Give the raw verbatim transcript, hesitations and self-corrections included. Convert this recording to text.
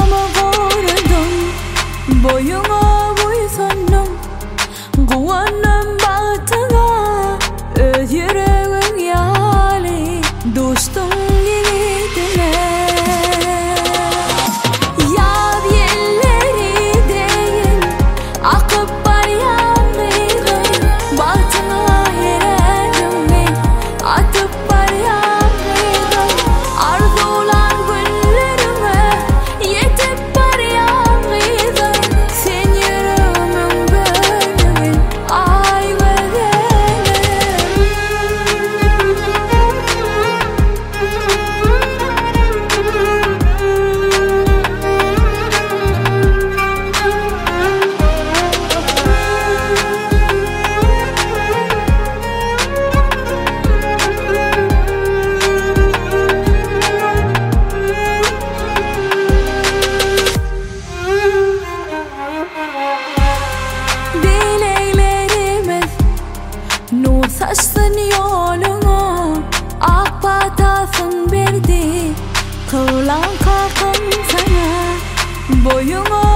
Ama vurdum boyuna boysanım Guvanım batığa öz yüreğin yali Dostum gidine Yaz yelleri değil akıp var yağmurun Batığa yüreğimi atıp var yağmurun Arzular güllerime yetip var yağmurun Sen yüreğimin bölümün ay Nur saçsın yoluna ak batasın verdi Kılan kalkın sana boyuna